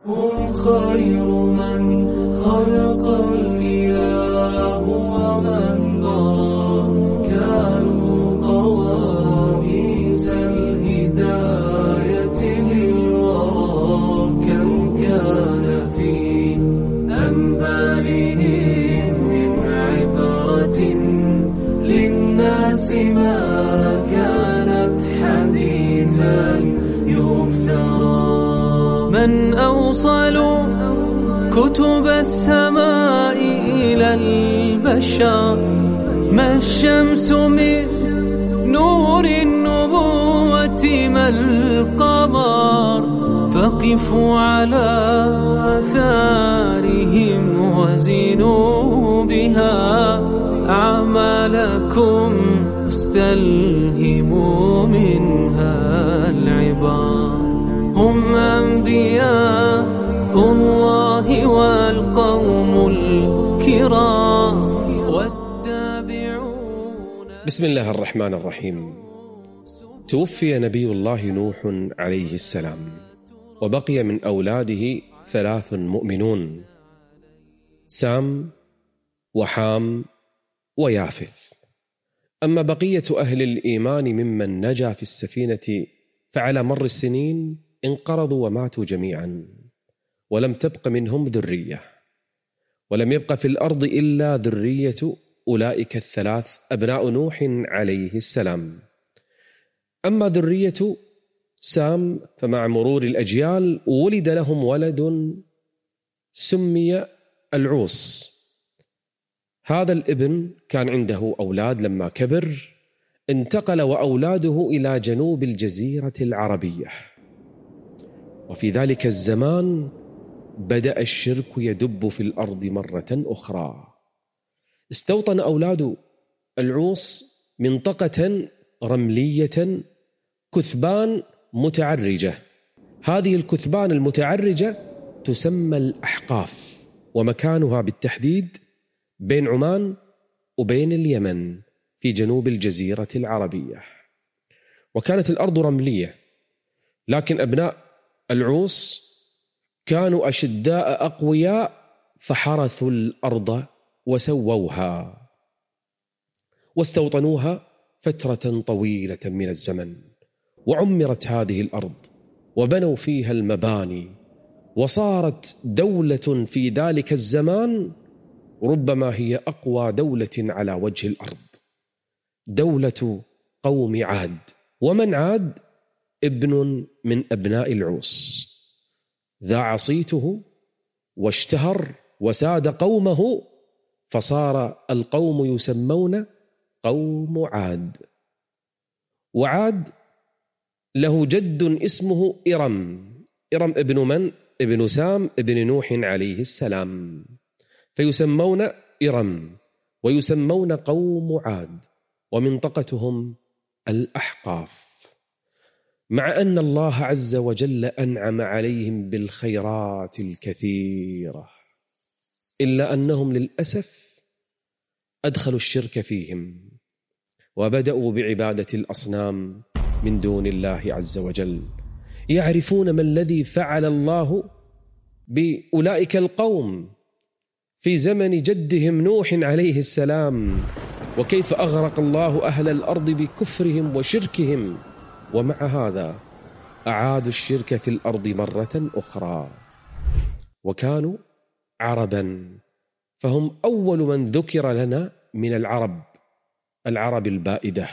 هم خير من خلق الإله ومن ضرى، كانوا قواميس الهداية للورى. كم كان في أنبالهم من عبرة للناس، ما كانت حديثا يفترى. من أوصل كتب السماء إلى البشر، ما الشمس من نور النبوة، ما القمر. فقفوا على آثارهم وزنوا بها أعمالكم، واستلهموا منها العبار. هم أنبياء الله والقوم الكرام والتابعون. بسم الله الرحمن الرحيم. توفي نبي الله نوح عليه السلام، وبقي من أولاده 3 مؤمنون: سام وحام ويافث. أما بقية أهل الإيمان ممن نجا في السفينة فعلى مر السنين انقرضوا وماتوا جميعا، ولم تبق منهم ذرية، ولم يبق في الأرض إلا ذرية أولئك 3 أبناء نوح عليه السلام. أما ذرية سام فمع مرور الأجيال ولد لهم ولد سمي العوص. هذا الابن كان عنده أولاد، لما كبر انتقل وأولاده إلى جنوب الجزيرة العربية. وفي ذلك الزمان بدأ الشرك يدب في الأرض مرة أخرى. استوطن أولاد العوص منطقة رملية كثبان متعرجة. هذه الكثبان المتعرجة تسمى الأحقاف، ومكانها بالتحديد بين عمان وبين اليمن في جنوب الجزيرة العربية. وكانت الأرض رملية، لكن أبناء العوص كانوا أشداء أقوياء، فحرثوا الأرض وسووها واستوطنوها فترة طويلة من الزمن، وعمرت هذه الأرض وبنوا فيها المباني، وصارت دولة في ذلك الزمان ربما هي أقوى دولة على وجه الأرض، دولة قوم عاد. ومن عاد ابن من أبناء العوص، ذاع صيته واشتهر وساد قومه، فصار القوم يسمون قوم عاد. وعاد له جد اسمه إرم. إرم ابن من؟ ابن سام ابن نوح عليه السلام، فيسمون إرم ويسمون قوم عاد، ومنطقتهم الأحقاف. مع أن الله عز وجل أنعم عليهم بالخيرات الكثيرة، إلا أنهم للأسف أدخلوا الشرك فيهم، وبدأوا بعبادة الأصنام من دون الله عز وجل. يعرفون ما الذي فعل الله بأولئك القوم في زمن جدهم نوح عليه السلام، وكيف أغرق الله أهل الأرض بكفرهم وشركهم، ومع هذا أعادوا الشرك في الأرض مرة أخرى. وكانوا عربا، فهم أول من ذكر لنا من العرب البائدة.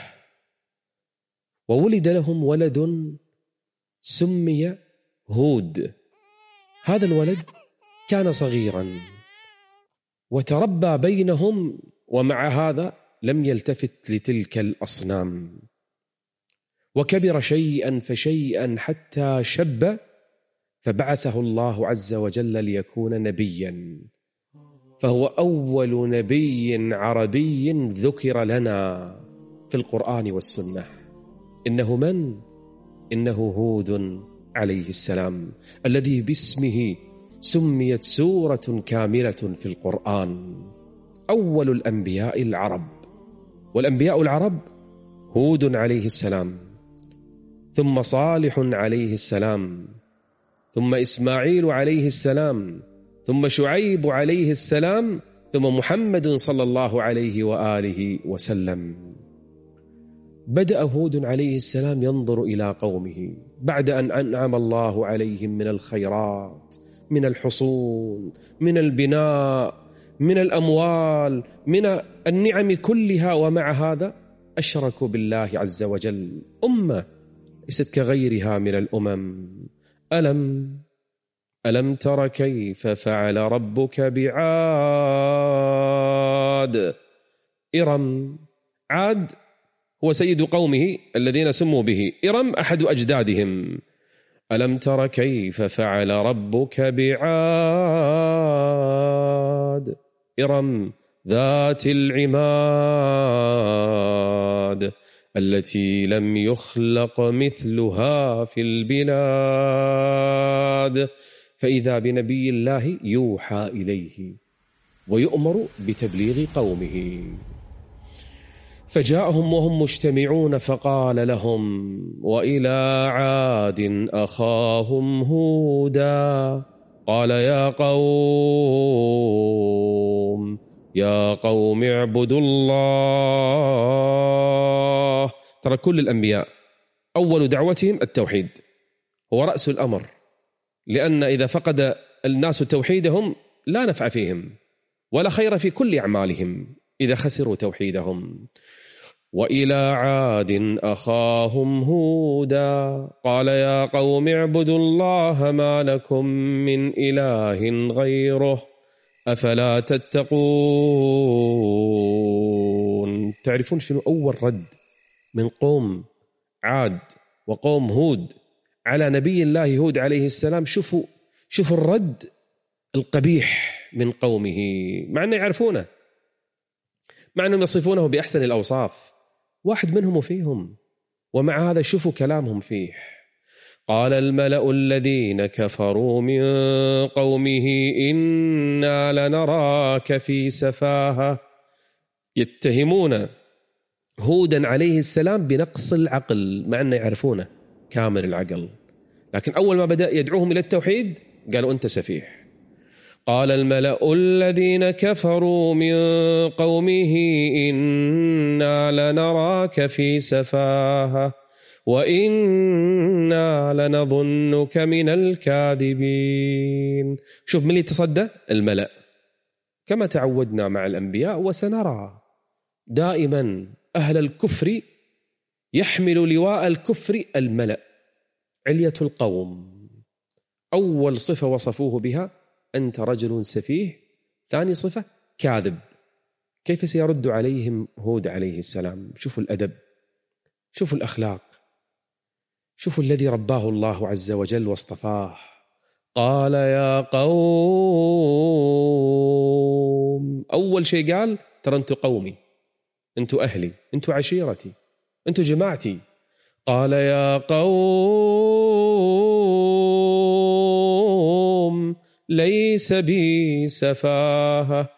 وولد لهم ولد سمي هود. هذا الولد كان صغيرا وتربى بينهم، ومع هذا لم يلتفت لتلك الأصنام، وكبر شيئا فشيئا حتى شب، فبعثه الله عز وجل ليكون نبيا، فهو أول نبي عربي ذكر لنا في القرآن والسنة. إنه من؟ إنه هود عليه السلام، الذي باسمه سميت سورة كاملة في القرآن. أول الأنبياء العرب، والأنبياء العرب هود عليه السلام، ثم صالح عليه السلام، ثم إسماعيل عليه السلام، ثم شعيب عليه السلام، ثم محمد صلى الله عليه وآله وسلم. بدأ هود عليه السلام ينظر إلى قومه بعد أن أنعم الله عليهم من الخيرات، من الحصول، من البناء، من الأموال، من النعم كلها، ومع هذا أشركوا بالله عز وجل. أمة ليست كغيرها من الأمم. ألم تر كيف فعل ربك بعاد؟ إرم. عاد هو سيد قومه الذين سموا به، إرم أحد أجدادهم. ألم تر كيف فعل ربك بعاد؟ إرم ذات العماد التي لم يخلق مثلها في البلاد. فإذا بنبي الله يوحى إليه ويؤمر بتبليغ قومه، فجاءهم وهم مجتمعون فقال لهم: وإلى عاد أخاهم هودا قال يا قوم اعبدوا الله. ترى كل الأنبياء أول دعوتهم التوحيد، هو رأس الأمر، لأن إذا فقد الناس توحيدهم لا نفع فيهم ولا خير في كل أعمالهم إذا خسروا توحيدهم. وإلى عاد أخاهم هودا قال يا قوم اعبدوا الله ما لكم من إله غيره أفلا تتقون. تعرفون شنو أول رد من قوم عاد وقوم هود على نبي الله هود عليه السلام؟ شوفوا الرد القبيح من قومه، مع أنه يعرفونه، مع أنهم يصفونه بأحسن الأوصاف، واحد منهم وفيهم، ومع هذا شوفوا كلامهم فيه. قال الملأ الذين كفروا من قومه إنا لنراك في سفاهة. يتهمون هودا عليه السلام بنقص العقل، مع أنه يعرفونه كامل العقل، لكن أول ما بدأ يدعوهم إلى التوحيد قالوا أنت سفيه. قال الملأ الذين كفروا من قومه إنا لنراك في سفاهة وإنا لنظنك من الكاذبين. شوف من اللي تصدى؟ الملأ، كما تعودنا مع الأنبياء وسنرى دائما أهل الكفر يحمل لواء الكفر الملأ، علية القوم. أول صفة وصفوه بها أنت رجل سفيه، ثاني صفة كاذب. كيف سيرد عليهم هود عليه السلام؟ شوفوا الأدب، شوفوا الأخلاق، شوفوا الذي رباه الله عز وجل واصطفاه. قال يا قوم، أول شيء قال ترى أنتوا قومي، أنتوا أهلي، أنتوا عشيرتي، أنتوا جماعتي. قال يا قوم ليس بي سفاهة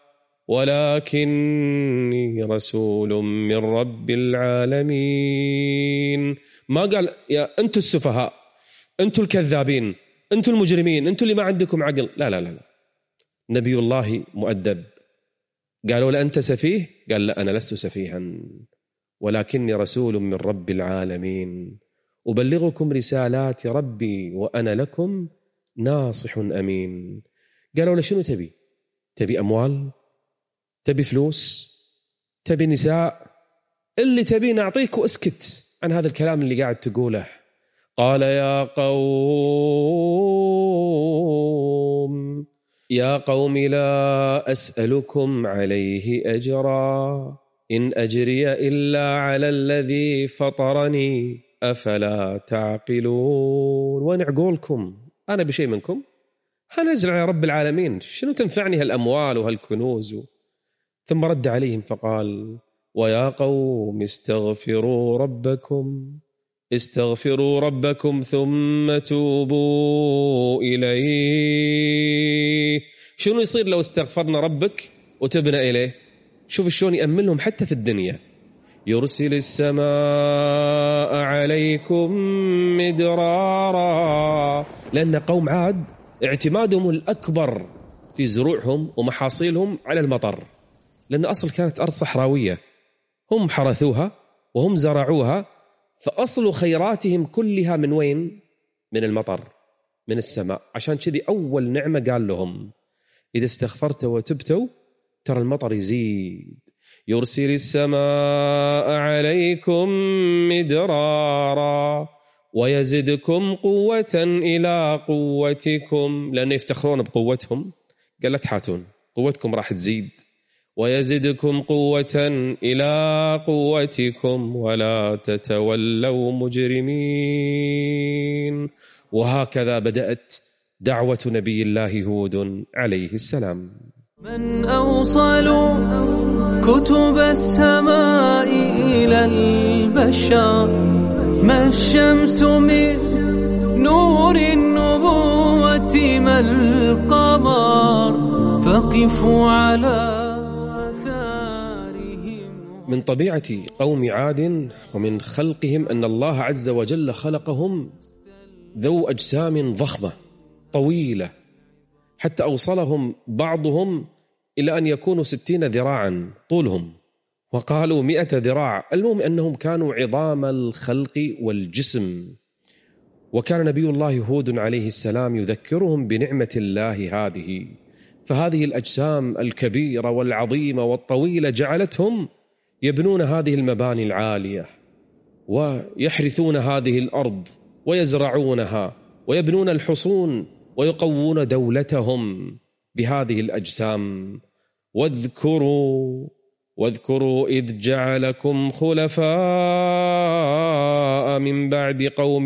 ولكني رسول من رب العالمين. ما قال يا أنتوا السفهاء، أنتوا الكذابين، أنتوا المجرمين، أنتوا اللي ما عندكم عقل. لا لا لا، نبي الله مؤدب. قالوا لا أنت سفيه، قال لا أنا لست سفيها ولكني رسول من رب العالمين أبلغكم رسالات ربي وأنا لكم ناصح أمين. قالوا له شنو تبي؟ تبي أموال؟ تبي فلوس؟ تبي نساء؟ اللي تبي نعطيك واسكت عن هذا الكلام اللي قاعد تقوله. قال يا قوم لا أسألكم عليه أجرا إن أجري إلا على الذي فطرني أفلا تعقلون. وأنا أقولكم أنا بشيء منكم؟ أنا أجري على رب العالمين، شنو تنفعني هالأموال وهالكنوز؟ ثم رد عليهم فقال ويا قوم استغفروا ربكم ثم توبوا إليه. شنو يصير لو استغفرنا ربك وتبنا إليه؟ شوف شلون يأمن لهم حتى في الدنيا، يرسل السماء عليكم مدرارا. لأن قوم عاد اعتمادهم الأكبر في زروعهم ومحاصيلهم على المطر، لأن أصل كانت أرض صحراوية، هم حرثوها وهم زرعوها، فأصل خيراتهم كلها من وين؟ من المطر، من السماء. عشان كذي أول نعمة قال لهم إذا استغفرت وتبتوا ترى المطر يزيد. يرسل السماء عليكم مدرارا ويزدكم قوة إلى قوتكم، لأن يفتخرون بقوتهم. قال لا تحاتون، قوتكم راح تزيد. ويزدكم قوة إلى قوتكم ولا تتولوا مجرمين. وهكذا بدأت دعوة نبي الله هود عليه السلام. من أوصل كتب السماء إلى البشر، ما الشمس من نور النبوة ما القمر، فقفوا على آثارهم. من طبيعة قوم عاد ومن خلقهم أن الله عز وجل خلقهم ذو أجسام ضخمة طويلة، حتى أوصلهم بعضهم إلى أن يكونوا 60 ذراعا طولهم، وقالوا 100 ذراع. المهم أنهم كانوا عظام الخلق والجسم. وكان نبي الله هود عليه السلام يذكرهم بنعمة الله هذه، فهذه الأجسام الكبيرة والعظيمة والطويلة جعلتهم يبنون هذه المباني العالية ويحرثون هذه الأرض ويزرعونها ويبنون الحصون ويقوون دولتهم بهذه الأجسام. واذكروا إذ جعلكم خلفاء من بعد قوم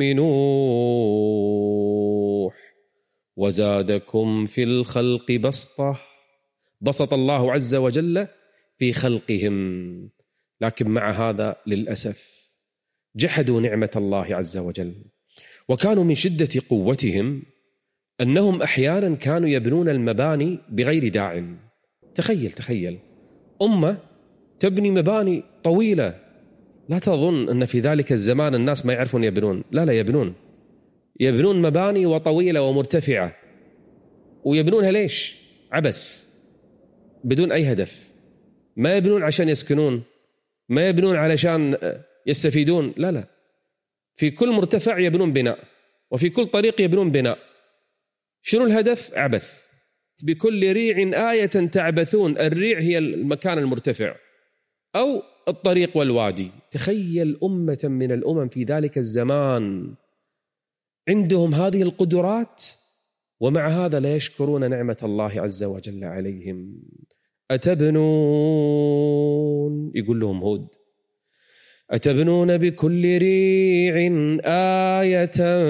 نوح وزادكم في الخلق بسطة. بسط الله عز وجل في خلقهم، لكن مع هذا للأسف جحدوا نعمة الله عز وجل. وكانوا من شدة قوتهم أنهم أحيانا كانوا يبنون المباني بغير داع. تخيل أمة تبني مباني طويلة، لا تظن أن في ذلك الزمان الناس ما يعرفون يبنون، لا يبنون مباني وطويلة ومرتفعة، ويبنونها ليش؟ عبث، بدون أي هدف. ما يبنون عشان يسكنون، ما يبنون علشان يستفيدون، لا، في كل مرتفع يبنون بناء، وفي كل طريق يبنون بناء. شنو الهدف؟ عبث. بكل ريع آية تعبثون. الريع هي المكان المرتفع أو الطريق والوادي. تخيل أمة من الأمم في ذلك الزمان عندهم هذه القدرات، ومع هذا لا يشكرون نعمة الله عز وجل عليهم. أتبنون، يقول لهم هود، أتبنون بكل ريع آية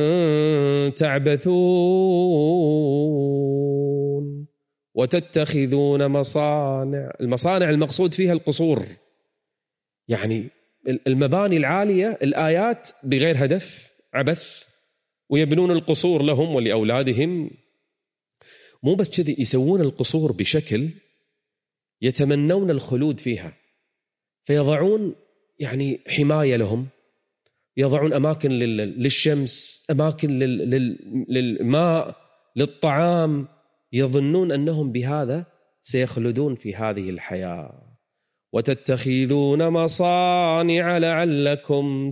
تعبثون وتتخذون مصانع. المصانع المقصود فيها القصور، يعني المباني العالية، الآيات بغير هدف، عبث. ويبنون القصور لهم ولأولادهم. مو بس كذي، يسوون القصور بشكل يتمنون الخلود فيها، فيضعون يعني حماية لهم، يضعون أماكن للشمس، أماكن للماء، للطعام. يظنون أنهم بهذا سيخلدون في هذه الحياة. وتتخذون مصانع لعلكم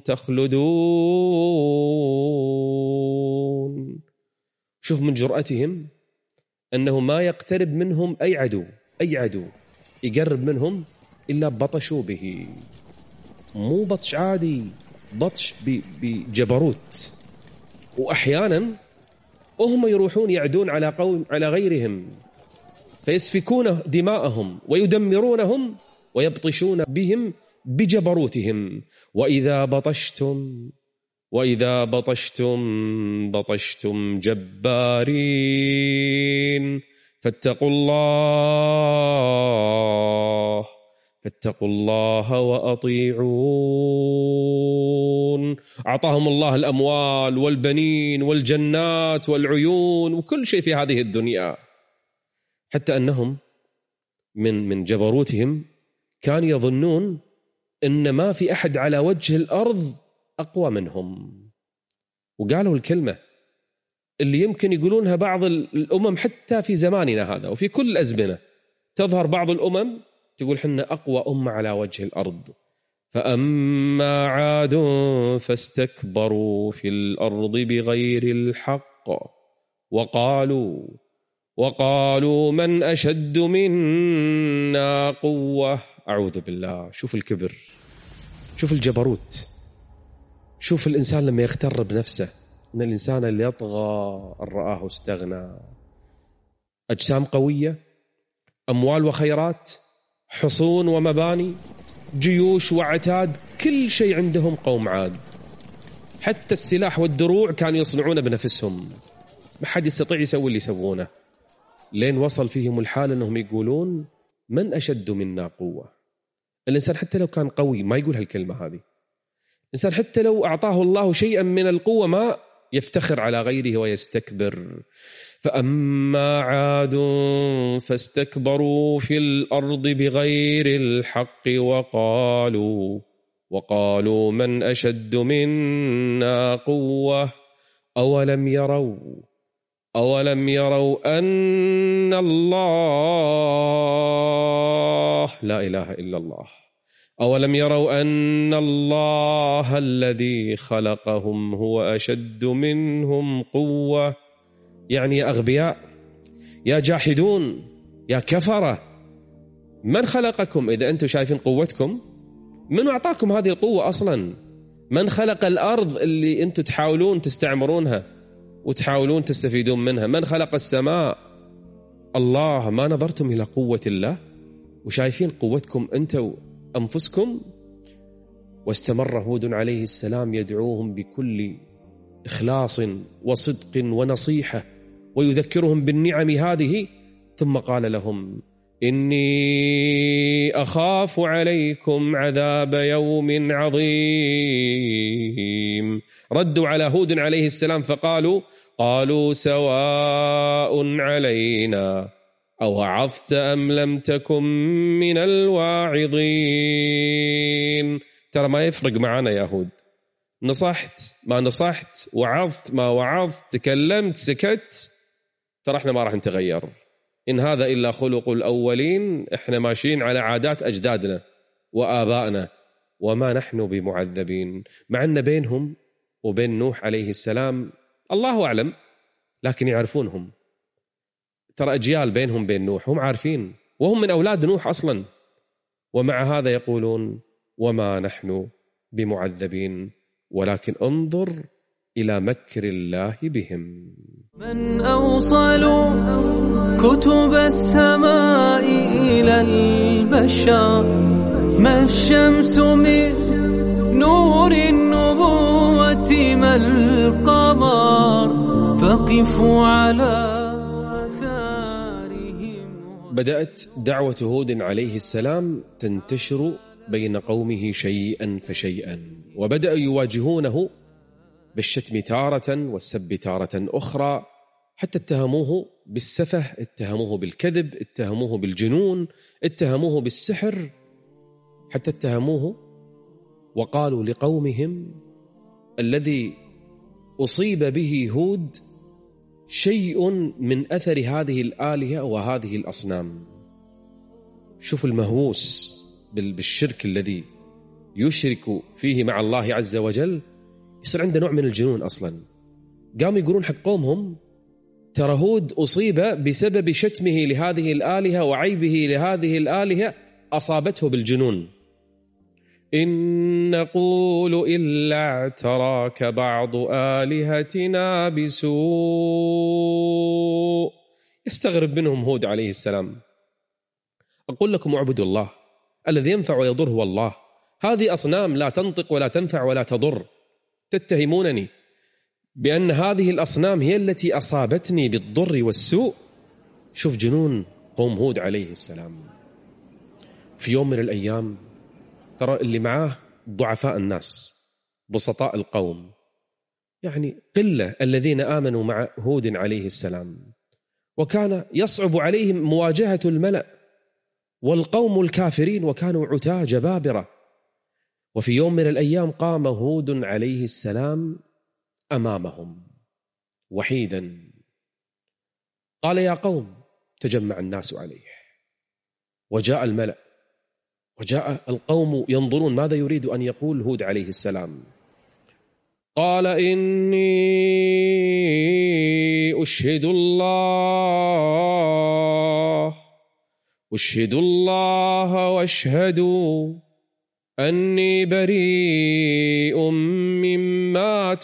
تخلدون. شوف من جرأتهم أنه ما يقترب منهم أي عدو يقرب منهم إلا بطشوا به. مو بطش عادي، بطش بجبروت. وأحيانا وهم يروحون يعدون على قوم، على غيرهم، فيسفكون دماءهم ويدمرونهم ويبطشون بهم بجبروتهم. وإذا بطشتم جبارين فاتقوا الله وأطيعون. أعطاهم الله الأموال والبنين والجنات والعيون وكل شيء في هذه الدنيا، حتى أنهم من جبروتهم كانوا يظنون إن ما في أحد على وجه الأرض أقوى منهم. وقالوا الكلمة اللي يمكن يقولونها بعض الأمم حتى في زماننا هذا وفي كل الأزمنة. تظهر بعض الأمم تقول حنا أقوى أمة على وجه الأرض. فأما عاد فاستكبروا في الأرض بغير الحق وقالوا من أشد منا قوة. أعوذ بالله. شوف الكبر، شوف الجبروت، شوف الإنسان لما يغتر بنفسه، إن الإنسان اللي يطغى أن رآه استغنى. أجسام قوية، أموال وخيرات، حصون ومباني، جيوش وعتاد، كل شيء عندهم قوم عاد. حتى السلاح والدروع كانوا يصنعونه بنفسهم، ما حد يستطيع يسوي اللي يسوونه. لين وصل فيهم الحال أنهم يقولون من أشد منا قوة. الإنسان حتى لو كان قوي ما يقول هالكلمة هذه. الإنسان حتى لو أعطاه الله شيئا من القوة ما يفتخر على غيره ويستكبر. فأما عاد فاستكبروا في الأرض بغير الحق وقالوا من أشد منا قوة أولم يروا أن الله لا إله إلا الله أولم يروا أن الله الذي خلقهم هو أشد منهم قوة. يعني يا أغبياء، يا جاحدون، يا كفرة، من خلقكم إذا أنتم شايفين قوتكم؟ من أعطاكم هذه القوة أصلا؟ من خلق الأرض اللي أنتم تحاولون تستعمرونها وتحاولون تستفيدون منها؟ من خلق السماء؟ الله. ما نظرتم إلى قوة الله وشايفين قوتكم أنتم أنفسكم؟ واستمر هود عليه السلام يدعوهم بكل إخلاص وصدق ونصيحة ويذكرهم بالنعم هذه، ثم قال لهم إني أخاف عليكم عذاب يوم عظيم. ردوا على هود عليه السلام فقالوا سواء علينا أوعظت أم لم تكن من الواعظين. ترى ما يفرق معنا يا هود، نصحت ما نصحت، وعظت ما وعظت، تكلمت سكت، ترى احنا ما راح نتغير. إن هذا إلا خلق الأولين، احنا ماشيين على عادات أجدادنا وآبائنا وما نحن بمعذبين. مع أن بينهم وبين نوح عليه السلام الله أعلم، لكن يعرفونهم. ترى أجيال بينهم بين نوح، هم عارفين وهم من أولاد نوح أصلا، ومع هذا يقولون وما نحن بمعذبين، ولكن انظر إلى مكر الله بهم. من أوصل كتب السماء إلى البشر، ما الشمس من نور النبوة ما القمر، فقفوا على آثارهم. بدأت دعوة هود عليه السلام تنتشر بين قومه شيئا فشيئا، وبدأوا يواجهونه بالشتم تارة والسب تارة أخرى، حتى اتهموه بالسفه، اتهموه بالكذب، اتهموه بالجنون، اتهموه بالسحر، حتى اتهموه وقالوا لقومهم الذي أصيب به هود شيء من أثر هذه الآلهة وهذه الأصنام. شوف المهووس بالشرك الذي يشرك فيه مع الله عز وجل، يصير عنده نوع من الجنون أصلا. قاموا يقولون حق قومهم ترى هود أصيب بسبب شتمه لهذه الآلهة وعيبه لهذه الآلهة، أصابته بالجنون. إن نقول إلا اعتراك بعض آلهتنا بسوء. يستغرب منهم هود عليه السلام. أقول لكم اعبدوا الله الذي ينفع ويضر هو الله، هذه أصنام لا تنطق ولا تنفع ولا تضر، تتهمونني بأن هذه الأصنام هي التي أصابتني بالضر والسوء. شوف جنون قوم هود عليه السلام. في يوم من الأيام ترى اللي معاه ضعفاء الناس، بسطاء القوم، يعني قلة الذين آمنوا مع هود عليه السلام، وكان يصعب عليهم مواجهة الملأ والقوم الكافرين، وكانوا عتاة جبابرة. وفي يوم من الأيام قام هود عليه السلام أمامهم وحيدا، قال يا قوم، تجمع الناس عليه وجاء الملأ وجاء القوم ينظرون ماذا يريد أن يقول هود عليه السلام. قال إني أشهد الله واشهدوا أني بريء مما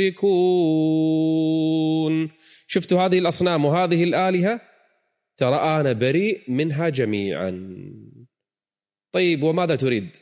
تشركون. شفتوا هذه الأصنام وهذه الآلهة؟ ترى أنا بريء منها جميعا. طيب وماذا تريد؟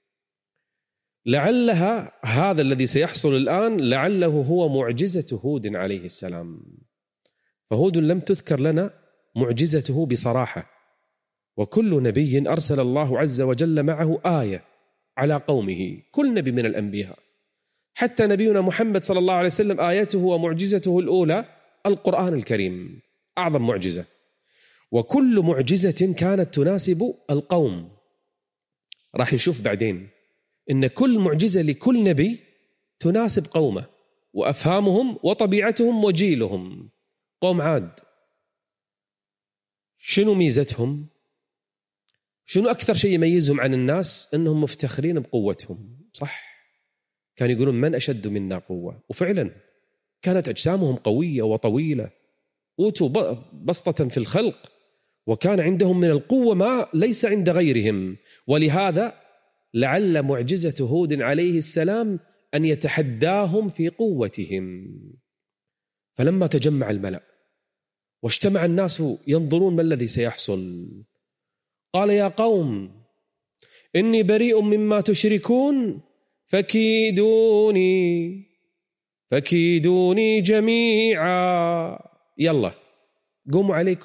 لعلها هذا الذي سيحصل الآن لعله هو معجزة هود عليه السلام. فهود لم تذكر لنا معجزته بصراحة، وكل نبي أرسل الله عز وجل معه آية على قومه، كل نبي من الأنبياء. حتى نبينا محمد صلى الله عليه وسلم آيته ومعجزته الأولى القرآن الكريم، أعظم معجزة، وكل معجزة كانت تناسب القوم. راح نشوف بعدين إن كل معجزة لكل نبي تناسب قومه وأفهامهم وطبيعتهم وجيلهم. قوم عاد شنو ميزتهم؟ شنو أكثر شيء يميزهم عن الناس؟ أنهم مفتخرين بقوتهم، صح؟ كانوا يقولون من أشد منا قوة، وفعلا كانت أجسامهم قوية وطويلة، أوتوا بسطة في الخلق، وكان عندهم من القوة ما ليس عند غيرهم. ولهذا لعل معجزة هود عليه السلام أن يتحداهم في قوتهم. فلما تجمع الملأ واجتمع الناس ينظرون ما الذي سيحصل، قال يا قوم إني بريء مما تشركون فكيدوني جميعا. يلا قوموا علي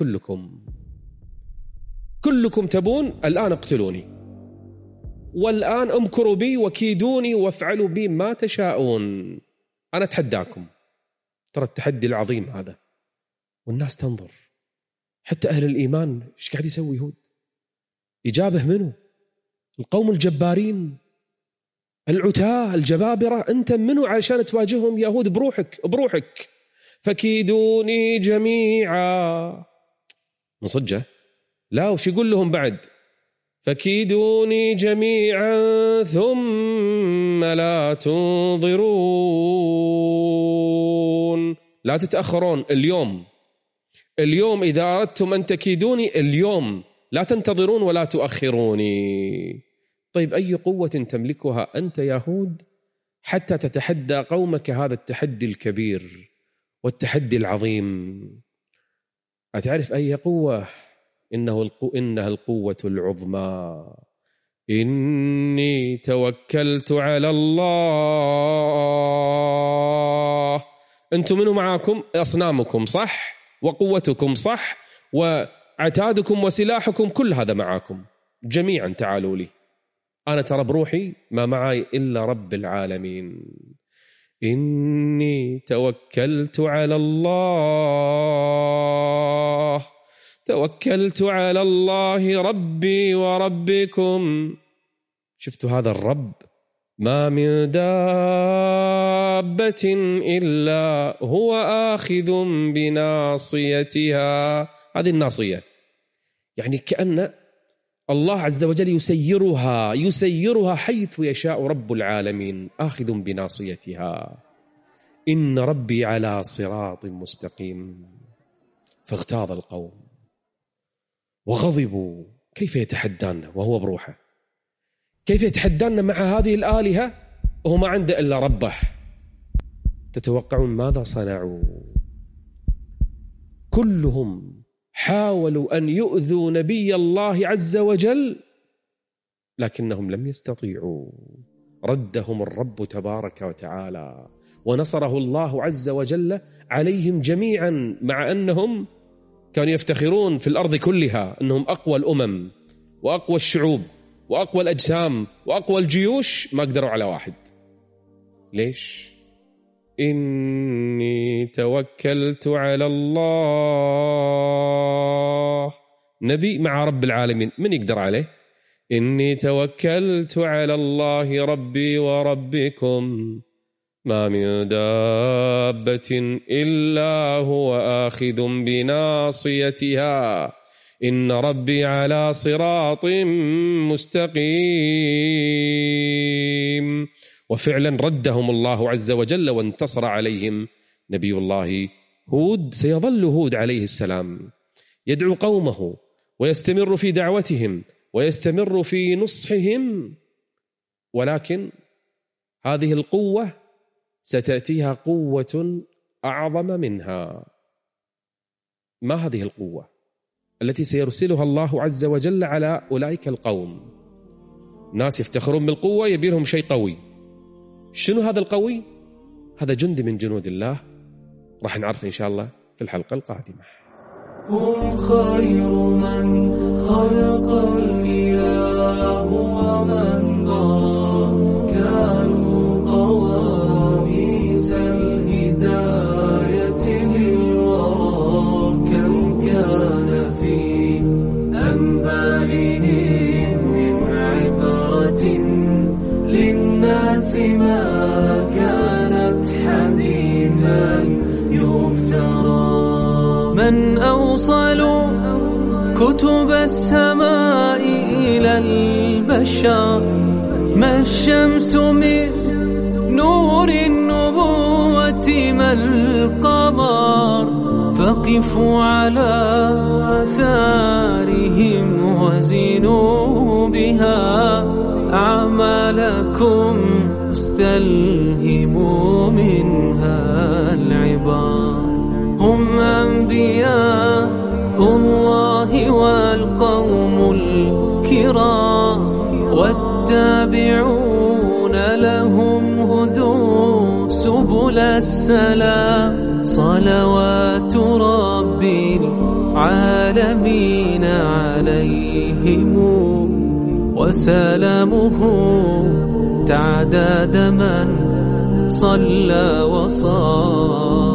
كلكم تبون الآن اقتلوني، والآن امكروا بي وكيدوني وافعلوا بي ما تشاءون. أنا أتحداكم. ترى التحدي العظيم هذا، والناس تنظر، حتى أهل الإيمان إيش قاعد يسوي هود؟ إجابة منه؟ القوم الجبارين العتاة الجبابرة، أنت منه علشان تواجههم يا هود؟ بروحك. فكيدوني جميعا. من صجة؟ لا، وش يقول لهم بعد؟ فكيدوني جميعا ثم لا تنظرون. لا تتأخرون. اليوم إذا أردتم أن تكيدوني اليوم، لا تنتظرون ولا تؤخروني. طيب أي قوة تملكها أنت يا هود حتى تتحدى قومك هذا التحدي الكبير والتحدي العظيم؟ أتعرف أي قوة؟ إنها القوة العظمى. إني توكلت على الله. أنتم منو معاكم؟ أصنامكم صح، وقوتكم صح، وعتادكم وسلاحكم كل هذا معاكم جميعا. تعالوا لي، أنا ترى بروحي ما معي إلا رب العالمين. إني توكلت على الله ربي وربكم. شفتوا هذا الرب؟ ما من دابة إلا هو آخذ بناصيتها. هذه الناصية يعني كأن الله عز وجل يسيرها حيث يشاء رب العالمين، آخذ بناصيتها. إن ربي على صراط مستقيم. فاغتاظ القوم وغضبوا. كيف يتحدانا وهو بروحه؟ كيف يتحدانا مع هذه الآلهة وهو ما عنده إلا ربه؟ تتوقعون ماذا صنعوا؟ كلهم حاولوا أن يؤذوا نبي الله عز وجل، لكنهم لم يستطيعوا. ردهم الرب تبارك وتعالى، ونصره الله عز وجل عليهم جميعا، مع أنهم كانوا يفتخرون في الأرض كلها أنهم أقوى الأمم وأقوى الشعوب وأقوى الأجسام وأقوى الجيوش، ما قدروا على واحد. ليش؟ إني توكلت على الله. نبي مع رب العالمين، من يقدر عليه؟ إني توكلت على الله ربي وربكم ما من دابة إلا هو آخذ بناصيتها إن ربي على صراط مستقيم. وفعلا ردهم الله عز وجل وانتصر عليهم نبي الله هود. سيظل هود عليه السلام يدعو قومه ويستمر في دعوتهم ويستمر في نصحهم، ولكن هذه القوة ستأتيها قوة أعظم منها. ما هذه القوة التي سيرسلها الله عز وجل على أولئك القوم؟ ناس يفتخرون بالقوة، يبيلهم شيء قوي. شنو هذا القوي؟ هذا جند من جنود الله، راح نعرف إن شاء الله في الحلقة القادمة. هم خير من خلق الإله ومن ضرب، كانوا قواميس الهداية للورى. كم كان في أنبائهم من عبرة للناس ما كانت حديثا يفترى. من أوصل كتب السماء إلى البشر، ما الشمس من نور النبوة ما القمر. فقفوا على آثارهم وزنوا بها أعمالكم، استلهموا منها العبار. هم أنبياء الله والقوم الكرام، والتابعون لهم هدوا سبل السلام. صلوات رب العالمين عليهم وسلامه تعداد من صلى وصام.